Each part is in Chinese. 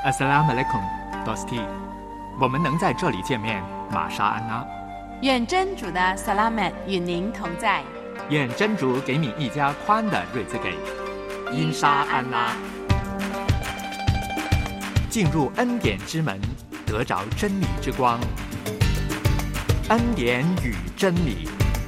Assalamualaikum, Dosti。我们能在这里见面，玛莎安娜。 愿真主的 Salamat 与您同在。 愿真主给你一家宽的日子给。因沙安拉。进入恩典之门，得着真理之光。恩典与真理。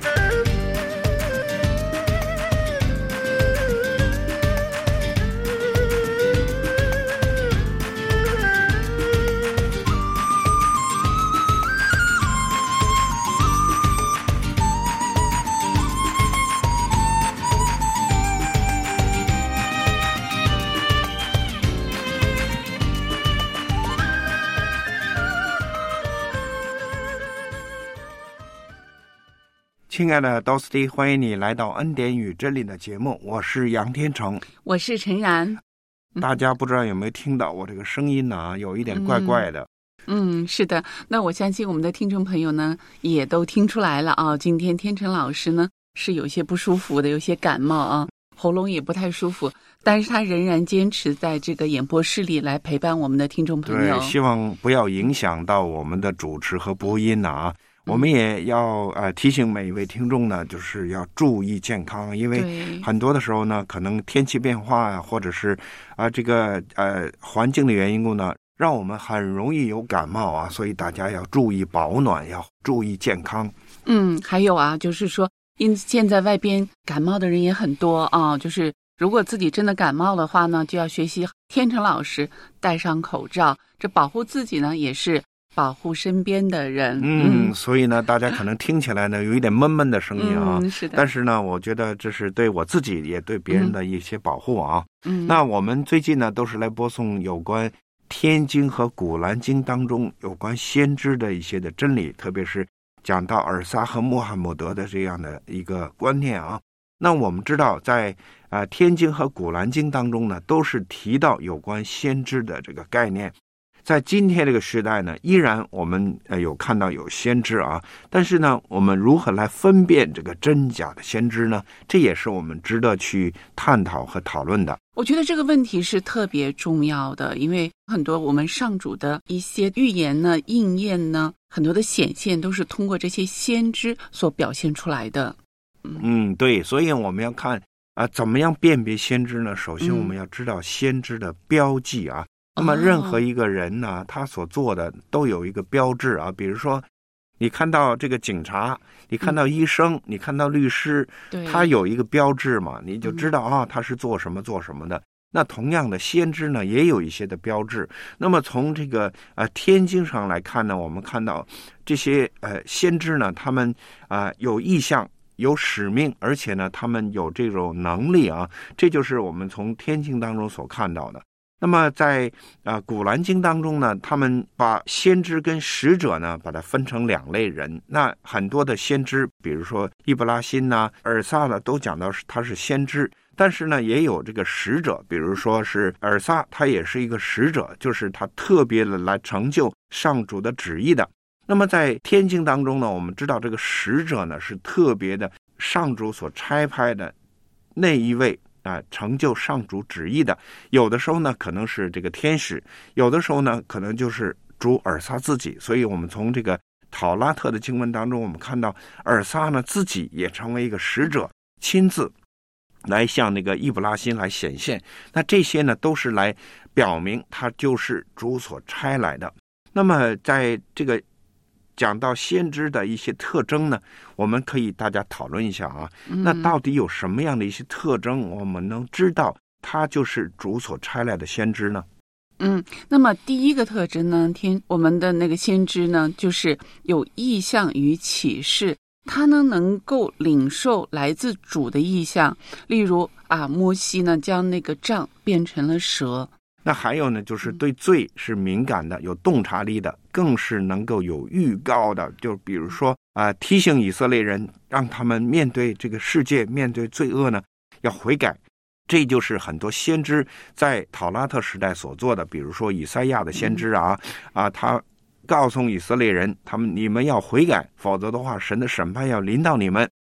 亲爱的 Dosti， 欢迎你来到恩典与真理的节目，我是杨天成， 我是陈然。 大家不知道有没有听到我这个声音呢？有一点怪怪的。 是的，那我相信我们的听众朋友呢也都听出来了啊。今天天成老师呢是有些不舒服的，有些感冒啊，喉咙也不太舒服，但是他仍然坚持在这个演播室里来陪伴我们的听众朋友。 对，希望不要影响到我们的主持和播音啊。我们也要提醒每一位听众呢，就是要注意健康，因为很多的时候呢，可能天气变化呀，或者是这个环境的原因故呢，让我们很容易有感冒啊，所以大家要注意保暖，要注意健康。 还有啊，就是说，因现在外边感冒的人也很多啊，就是如果自己真的感冒的话呢，就要学习天成老师戴上口罩，这保护自己呢，也是保护身边的人。 所以呢，大家可能听起来呢有一点闷闷的声音啊， 是的。 但是呢，我觉得这是对我自己也对别人的一些保护啊。那我们最近呢都是来播送有关天经和古兰经当中有关先知的一些的真理，特别是讲到尔撒和穆罕默德的这样的一个观念啊。那我们知道在天经和古兰经当中呢，都是提到有关先知的这个概念。在今天这个时代呢，依然我们有看到有先知啊，但是呢，我们如何来分辨这个真假的先知呢？这也是我们值得去探讨和讨论的。 我觉得这个问题是特别重要的，因为很多我们上主的一些预言呢、应验呢，很多的显现都是通过这些先知所表现出来的。 对，所以我们要看怎么样辨别先知呢？首先我们要知道先知的标记啊。那么任何一个人呢，他所做的都有一个标志啊，比如说你看到这个警察，你看到医生，你看到律师，他有一个标志嘛，你就知道他是做什么的。那同样的，先知呢也有一些的标志。那么从这个天经上来看呢，我们看到这些先知呢，他们有意向，有使命，而且呢他们有这种能力啊，这就是我们从天经当中所看到的。那么在古兰经当中呢，他们把先知跟使者呢把它分成两类人。那很多的先知，比如说伊布拉辛呐、尔撒呢，都讲到他是先知，但是呢也有这个使者，比如说是尔撒，他也是一个使者，就是他特别的来成就上主的旨意的。那么在天经当中呢，我们知道这个使者呢是特别的上主所差派的那一位成就上主旨意的。有的时候呢可能是这个天使，有的时候呢可能就是主尔撒自己。所以我们从这个讨拉特的经文当中，我们看到尔撒呢自己也成为一个使者，亲自来向那个易卜拉欣来显现。那这些呢都是来表明他就是主所差来的。那么在这个讲到先知的一些特征呢，我们可以大家讨论一下啊。那到底有什么样的一些特征，我们能知道他就是主所差来的先知呢？ 那么第一个特征呢，我们的那个先知呢，就是有意象与启示，他呢能够领受来自主的意象。例如摩西呢将那个杖变成了蛇。 那还有呢，就是对罪是敏感的，有洞察力的，更是能够有预告的。就比如说提醒以色列人，让他们面对这个世界，面对罪恶呢，要悔改。这就是很多先知在讨拉特时代所做的。比如说以赛亚的先知他告诉以色列人，你们要悔改，否则的话，神的审判要临到你们。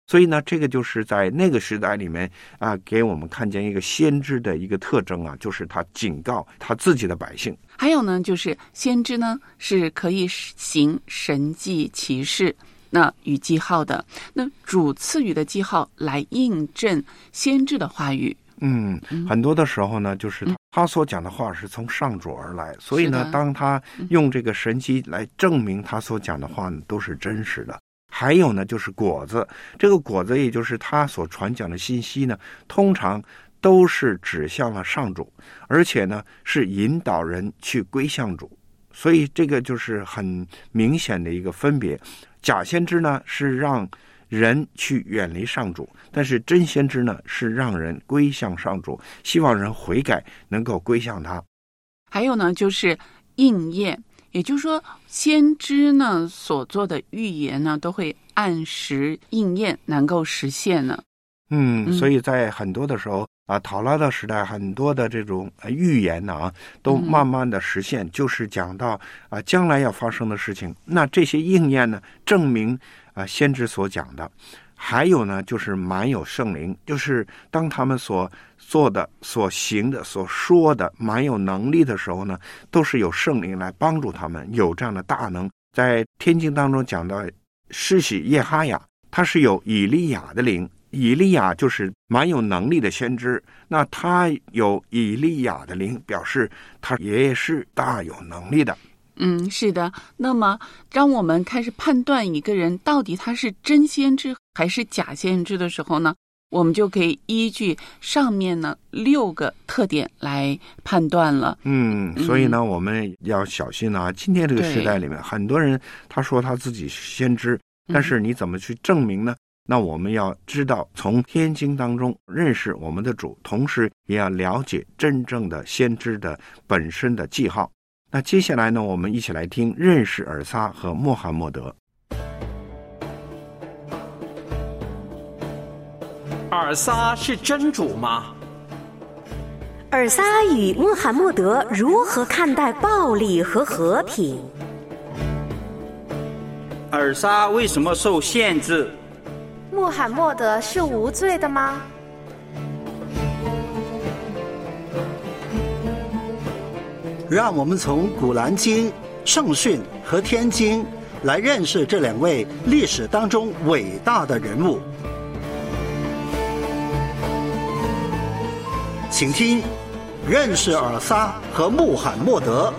所以呢，这个就是在那个时代里面啊，给我们看见一个先知的一个特征啊，就是他警告他自己的百姓。 还有呢，就是先知呢是可以行神迹奇事，那与记号的，那主赐予的记号来印证先知的话语。 很多的时候呢，就是他所讲的话是从上主而来，所以呢，当他用这个神迹来证明他所讲的话呢，都是真实的。还有呢，就是果子，这个果子也就是他所传讲的信息呢，通常都是指向了上主，而且呢是引导人去归向主，所以这个就是很明显的一个分别。假先知呢是让人去远离上主，但是真先知呢是让人归向上主，希望人悔改，能够归向他。 还有呢，就是应验，也就是说，先知呢所做的预言呢，都会按时应验，能够实现呢。 所以在很多的时候啊，讨拉的时代，很多的这种预言呢都慢慢的实现，就是讲到啊将来要发生的事情。那这些应验呢，证明先知所讲的。还有呢，就是满有圣灵，就是当他们所做的、所行的、所说的满有能力的时候呢，都是有圣灵来帮助他们，有这样的大能。在天经当中讲到施洗耶哈雅，他是有以利亚的灵，以利亚就是蛮有能力的先知，那他有以利亚的灵，表示他也是大有能力的。 是的。那么当我们开始判断一个人到底他是真先知还是假先知的时候呢，我们就可以依据上面呢6个特点来判断了。 所以呢，我们要小心啊。今天这个时代里面，很多人他说他自己是先知，但是你怎么去证明呢？那我们要知道从天经当中认识我们的主，同时也要了解真正的先知的本身的记号。那接下来呢，我们一起来听认识尔撒和穆罕默德。 尔撒是真主吗？ 尔撒与穆罕默德如何看待暴力和和平？ 尔撒为什么受限制？ 穆罕默德是无罪的吗？ 让我们从古兰经、圣训和天经来认识这2位历史当中伟大的人物。请听认识尔撒和穆罕默德。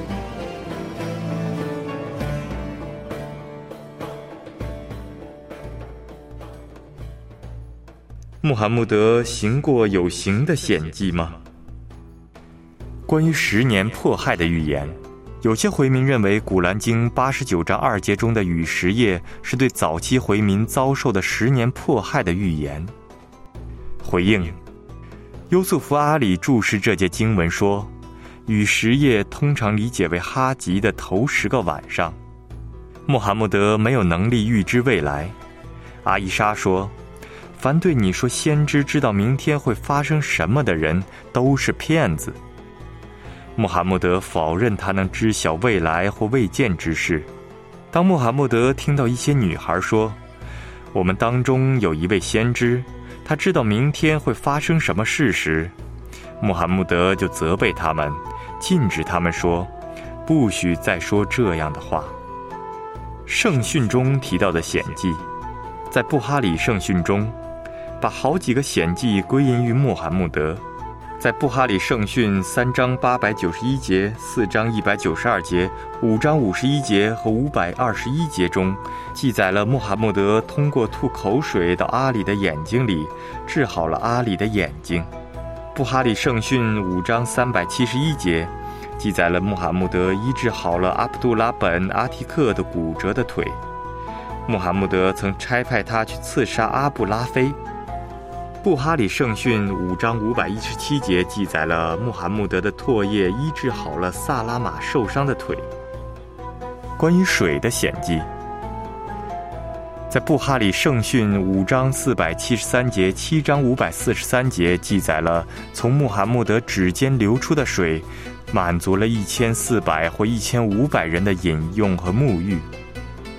穆罕默德行过有形的显迹吗？关于10年迫害的预言，有些回民认为古兰经89章2节中的雨什叶是对早期回民遭受的10年迫害的预言。回应，优素福阿里注释这节经文说，雨什叶通常理解为哈吉的头10个晚上。穆罕默德没有能力预知未来。阿伊莎说，凡对你说先知知道明天会发生什么的人都是骗子。穆罕默德否认他能知晓未来或未见之事。当穆罕默德听到一些女孩说，我们当中有一位先知，他知道明天会发生什么事时，穆罕默德就责备他们，禁止他们说，不许再说这样的话。圣训中提到的显迹，在布哈里圣训中把好几个显迹归因于穆罕默德。在布哈里圣训3章891节、4章192节、5章51节和521节中，记载了穆罕默德通过吐口水到阿里的眼睛里，治好了阿里的眼睛。布哈里圣训5章371节，记载了穆罕默德医治好了阿卜杜拉本阿提克的骨折的腿。穆罕默德曾差派他去刺杀阿布拉菲。布哈里圣训5章517节记载了穆罕默德的唾液医治好了萨拉玛受伤的腿。关于水的显迹，在布哈里圣训5章473节、7章543节记载了从穆罕默德指尖流出的水满足了1400或1500人的饮用和沐浴。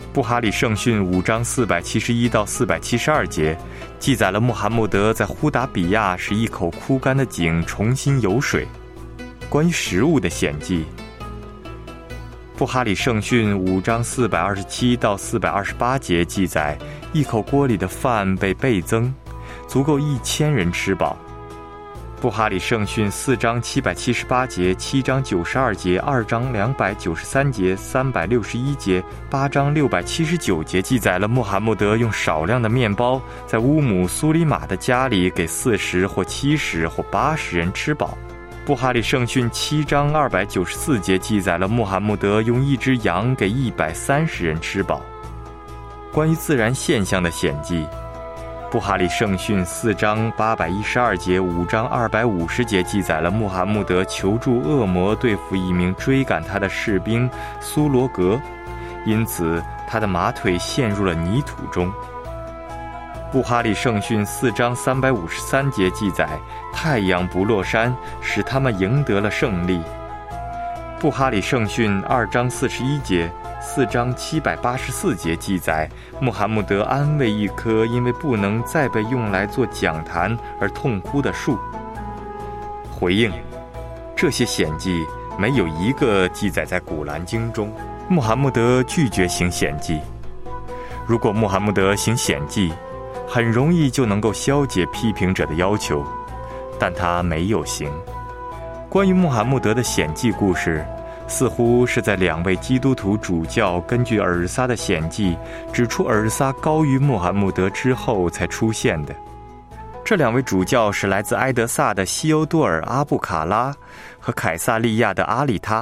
布哈里圣训5章471到472节记载了穆罕默德在呼达比亚使一口枯干的井重新有水。关于食物的显记，布哈里圣训5章427到428节记载，一口锅里的饭被倍增，足够1000人吃饱。布哈里圣训4章778节、7章92节、2章293节、361节、8章679节记载了穆罕默德用少量的面包在乌姆苏里玛的家里给40或70或80人吃饱。布哈里圣训7章294节记载了穆罕默德用1只羊给130人吃饱。关于自然现象的显记，布哈里圣训4章812节、5章250节记载了穆罕默德求助恶魔对付一名追赶他的士兵苏罗格，因此他的马腿陷入了泥土中。布哈里圣训4章353节记载，太阳不落山，使他们赢得了胜利。布哈里圣训2章41节、4章784节记载，穆罕默德安慰一棵因为不能再被用来做讲坛而痛哭的树。回应，这些显记没有一个记载在古兰经中。穆罕默德拒绝行显记。如果穆罕默德行显记，很容易就能够消解批评者的要求，但他没有行。关于穆罕默德的显记故事，似乎是在2位基督徒主教根据尔撒的显记指出尔撒高于穆罕默德之后才出现的。这2位主教是来自埃德萨的西欧多尔阿布卡拉和凯撒利亚的阿里他。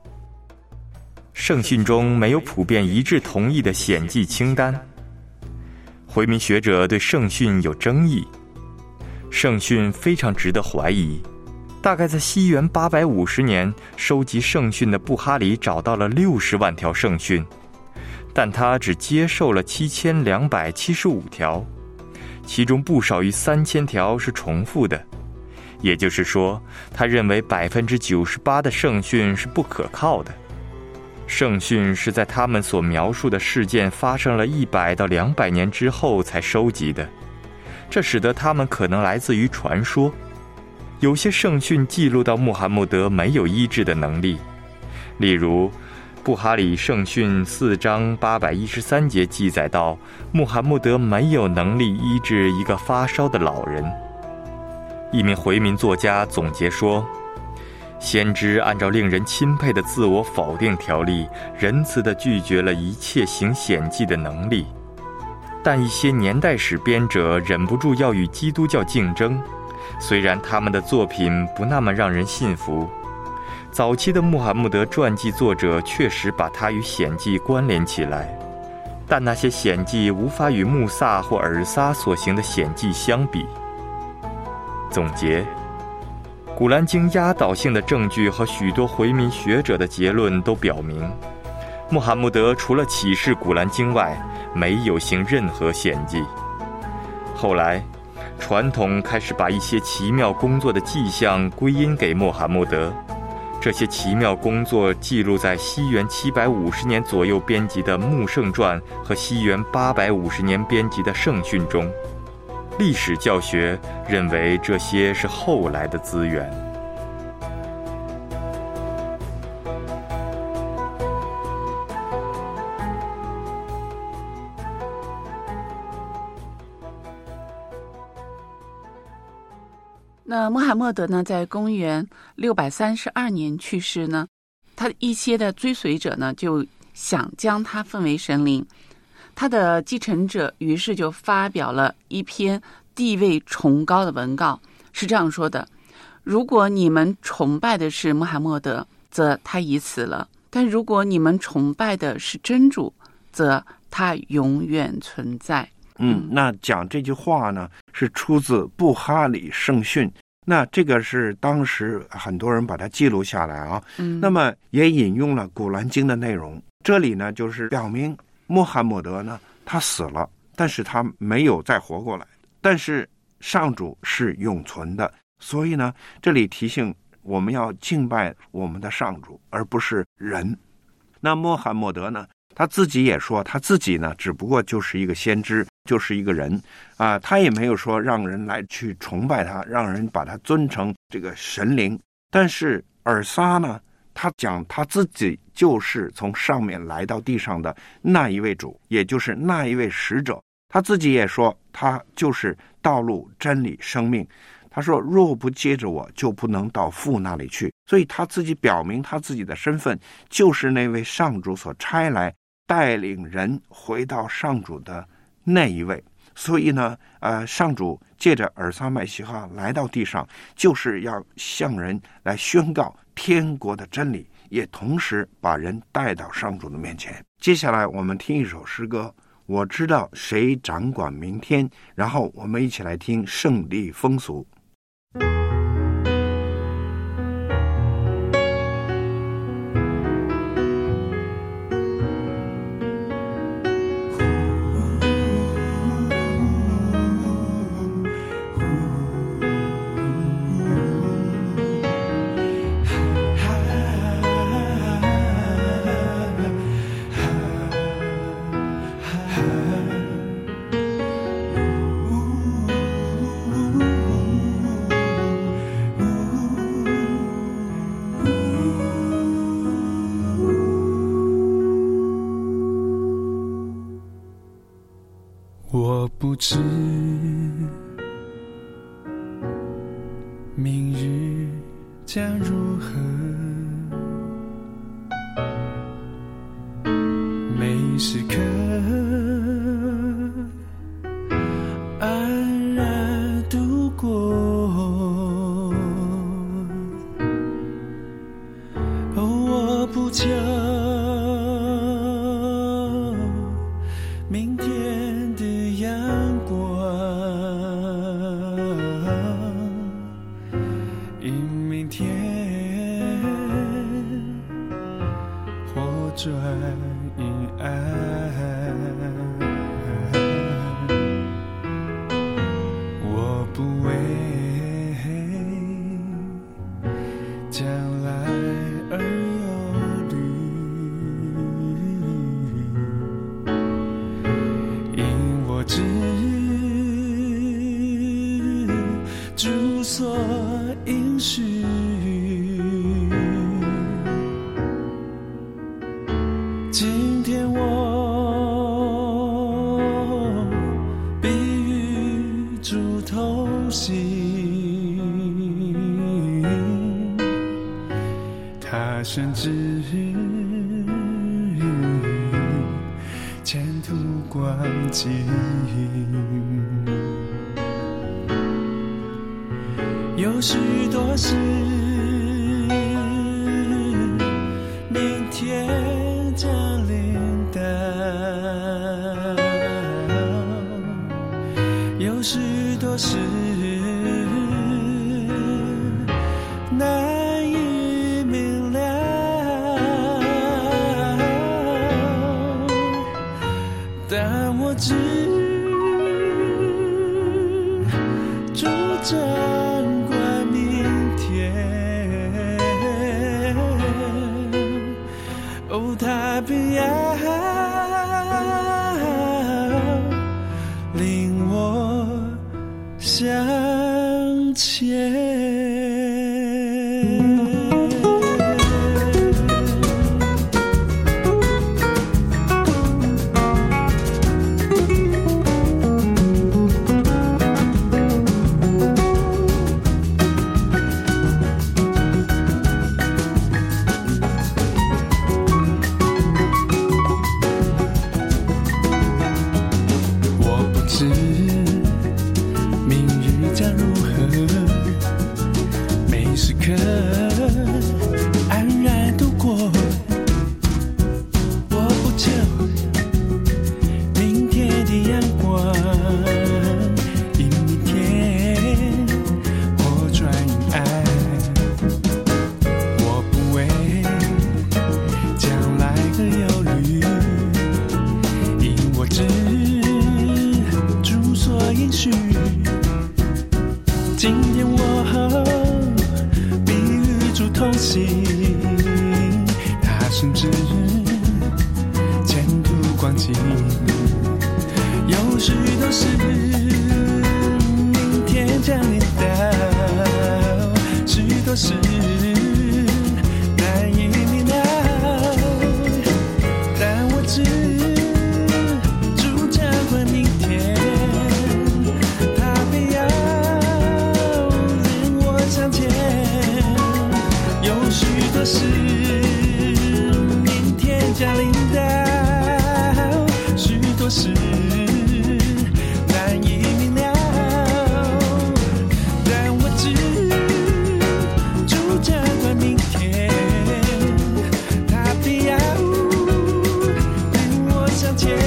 圣训中没有普遍一致同意的显记清单，回民学者对圣训有争议。圣训非常值得怀疑。大概在西元850年，收集圣训的布哈里找到了60万条圣训，但他只接受了7275条，其中不少于3000条是重复的。也就是说，他认为98%的圣训是不可靠的。圣训是在他们所描述的事件发生了100到200年之后才收集的，这使得他们可能来自于传说。有些圣训记录到穆罕默德没有医治的能力，例如布哈里圣训4章813节记载到，穆罕默德没有能力医治一个发烧的老人。一名回民作家总结说，先知按照令人钦佩的自我否定条例，仁慈地拒绝了一切行显记的能力。但一些年代史编者忍不住要与基督教竞争，虽然他们的作品不那么让人信服。早期的穆罕默德传记作者确实把他与显记关联起来，但那些显记无法与穆萨或尔撒所行的显记相比。总结，古兰经压倒性的证据和许多回民学者的结论都表明，穆罕默德除了启示古兰经外，没有行任何显记。后来传统开始把一些奇妙工作的迹象归因给穆罕默德，这些奇妙工作记录在西元750年左右编辑的《穆圣传》和西元850年编辑的《圣训》中。历史教学认为这些是后来的资源。 那穆罕默德呢，在公元632年去世呢，他一些的追随者呢，就想将他奉为神灵。他的继承者于是就发表了一篇地位崇高的文告，是这样说的：如果你们崇拜的是穆罕默德，则他已死了；但如果你们崇拜的是真主，则他永远存在。 那讲这句话呢，是出自布哈里圣训。那这个是当时很多人把它记录下来啊。那么也引用了古兰经的内容。这里呢，就是表明穆罕默德呢，他死了，但是他没有再活过来。但是上主是永存的，所以呢，这里提醒我们要敬拜我们的上主，而不是人。那穆罕默德呢， 他自己也说，他自己呢只不过就是一个先知，就是一个人啊，他也没有说让人来去崇拜他，让人把他尊成这个神灵。但是尔撒呢，他讲他自己就是从上面来到地上的那一位主，也就是那一位使者。他自己也说，他就是道路、真理、生命。他说，若不接着我，就不能到父那里去。所以他自己表明他自己的身份，就是那位上主所差来带领人回到上主的那一位。所以呢，上主借着尔撒麦西哈来到地上，就是要向人来宣告天国的真理，也同时把人带到上主的面前。接下来我们听一首诗歌，我知道谁掌管明天，然后我们一起来听圣地风俗。 我不知明日将如何，每时刻安然度过，我不求明天的阳光，因明天或转阴暗，我不为将来而忧虑，因我知主所应许，今天我必与主同行，他深知前途光景，有许多事明天降临到，有许多事难以明了，但我知主掌管明天，哦，他必要领我向前。明日将如何，每时事难以明了，但我知主将会明天，他必要领我向前。有许多事明天降临到，许多事难以明了，但我知主将会明天，他必要领我向前。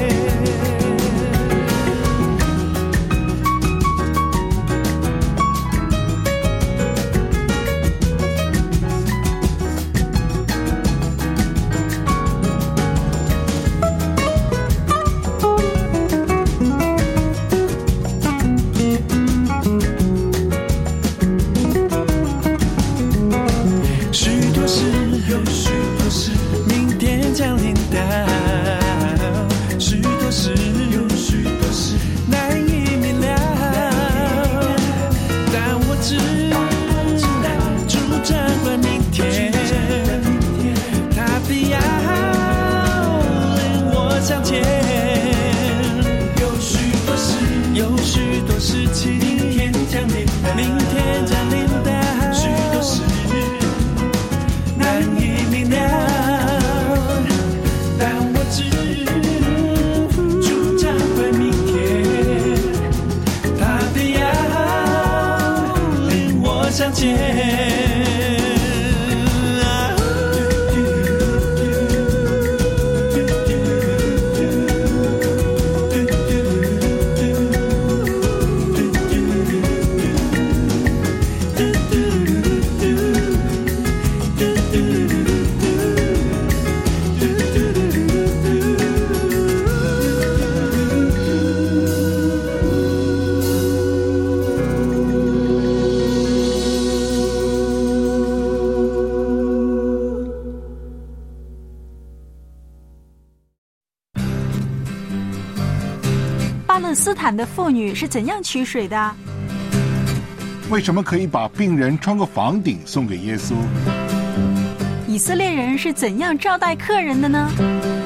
巴勒斯坦的妇女是怎样取水的？ 为什么可以把病人穿过房顶送给耶稣？ 以色列人是怎样招待客人的呢？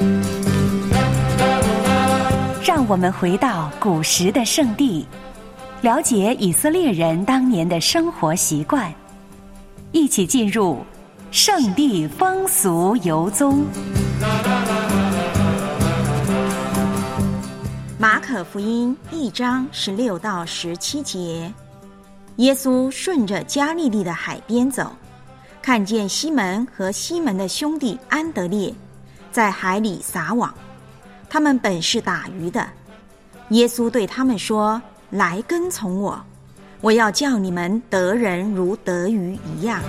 让我们回到古时的圣地，了解以色列人当年的生活习惯，一起进入圣地风俗游踪。 马可福音1章16到17节，耶稣顺着加利利的海边走，看见西门和西门的兄弟安德烈在海里撒网，他们本是打鱼的。耶稣对他们说：来跟从我，我要叫你们得人如得鱼一样。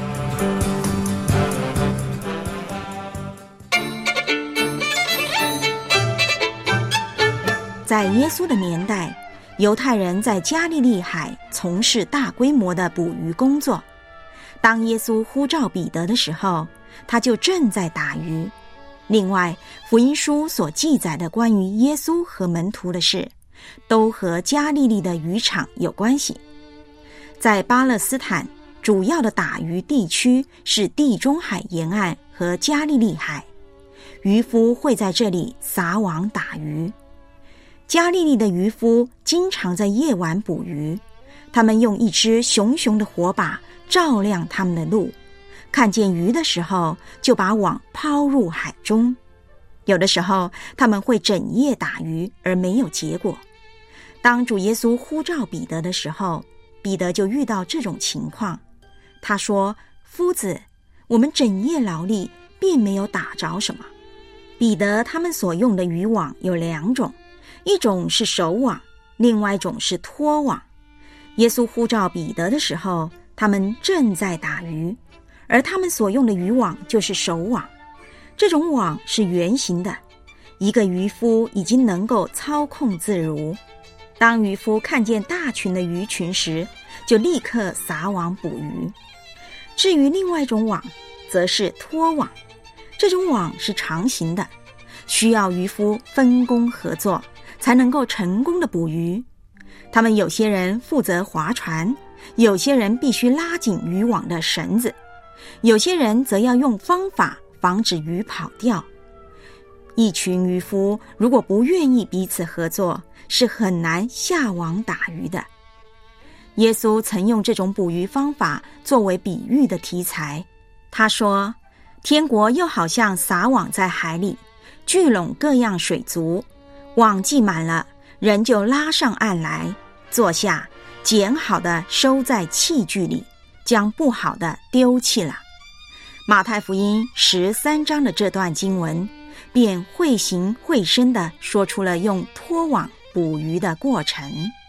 在耶稣的年代，犹太人在加利利海从事大规模的捕鱼工作。当耶稣呼召彼得的时候，他就正在打鱼。另外，福音书所记载的关于耶稣和门徒的事，都和加利利的渔场有关系。在巴勒斯坦，主要的打鱼地区是地中海沿岸和加利利海，渔夫会在这里撒网打鱼。加利利的渔夫经常在夜晚捕鱼，他们用一支熊熊的火把照亮他们的路，看见鱼的时候就把网抛入海中。有的时候他们会整夜打鱼而没有结果。当主耶稣呼召彼得的时候，彼得就遇到这种情况。他说：夫子，我们整夜劳力并没有打着什么。彼得他们所用的渔网有2种，一种是手网，另外一种是拖网。耶稣呼召彼得的时候，他们正在打鱼，而他们所用的渔网就是手网。这种网是圆形的，一个渔夫已经能够操控自如。当渔夫看见大群的鱼群时，就立刻撒网捕鱼。至于另外一种网，则是拖网。这种网是长形的，需要渔夫分工合作，才能够成功的捕鱼。他们有些人负责划船， 有些人必须拉紧渔网的绳子，有些人则要用方法防止鱼跑掉。一群渔夫如果不愿意彼此合作，是很难下网打鱼的。耶稣曾用这种捕鱼方法作为比喻的题材。他说，天国又好像撒网在海里，聚拢各样水族，网系满了，人就拉上岸来，坐下，捡好的收在器具里，将不好的丢弃了。马太福音13章的这段经文，便绘形绘声地说出了用拖网捕鱼的过程。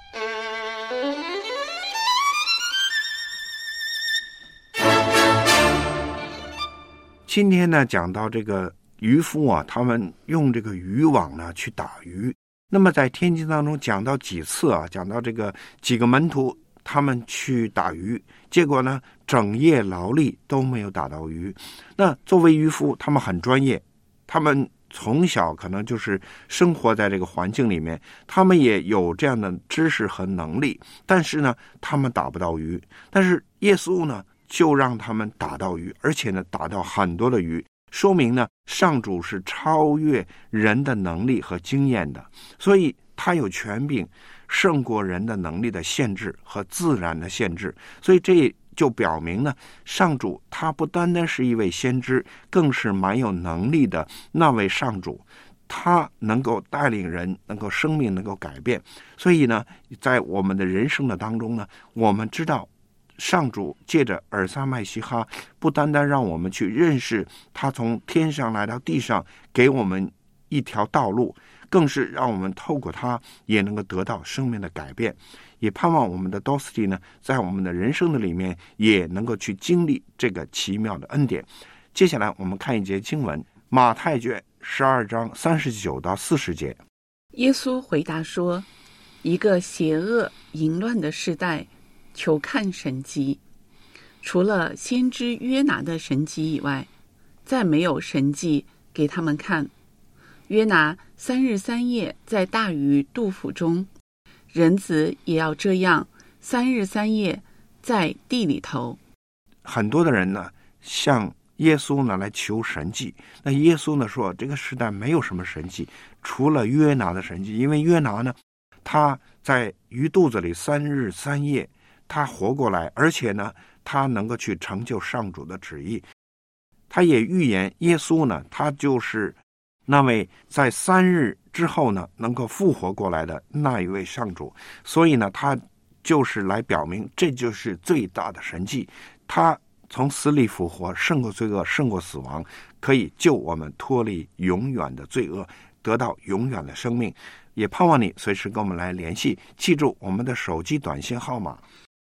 今天呢，讲到这个渔夫啊，他们用这个渔网呢去打鱼。那么在天经当中讲到几次啊，讲到这个几个门徒他们去打鱼，结果呢整夜劳力都没有打到鱼。那作为渔夫，他们很专业，他们从小可能就是生活在这个环境里面，他们也有这样的知识和能力，但是呢他们打不到鱼。但是耶稣呢就让他们打到鱼，而且呢打到很多的鱼，说明呢上主是超越人的能力和经验的，所以他有权柄胜过人的能力的限制和自然的限制。所以这就表明呢，上主他不单单是一位先知，更是蛮有能力的那位上主，他能够带领人，能够生命能够改变。所以呢在我们的人生的当中呢，我们知道上主借着尔撒麦西哈，不单单让我们去认识他从天上来到地上给我们一条道路，更是让我们透过他也能够得到生命的改变。也盼望我们的 Dosty 呢，在我们的人生的里面也能够去经历这个奇妙的恩典。接下来我们看一节经文，马太卷12章39到40节。 耶稣回答说，一个邪恶淫乱的世代求看神迹，除了先知约拿的神迹以外，再没有神迹给他们看。约拿3日3夜在大鱼肚腹中，人子也要这样3日3夜在地里头。 很多的人呢向耶稣呢来求神迹，那耶稣呢说这个时代没有什么神迹，除了约拿的神迹。因为约拿呢他在鱼肚子里3日3夜他活过来，而且呢他能够去成就上主的旨意。他也预言耶稣呢他就是那位在3日之后呢能够复活过来的那一位上主。所以呢他就是来表明这就是最大的神迹，他从死里复活，胜过罪恶，胜过死亡，可以救我们脱离永远的罪恶，得到永远的生命。也盼望你随时跟我们来联系，记住我们的手机短信号码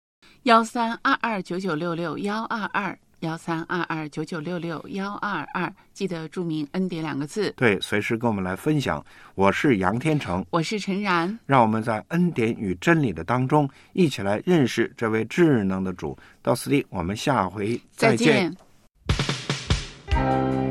1322996122，132299661122，记得注明恩典2个字。 对，随时跟我们来分享。我是杨天成， 我是陈然，让我们在恩典与真理的当中一起来认识这位智能的主。到此地，我们下回再见。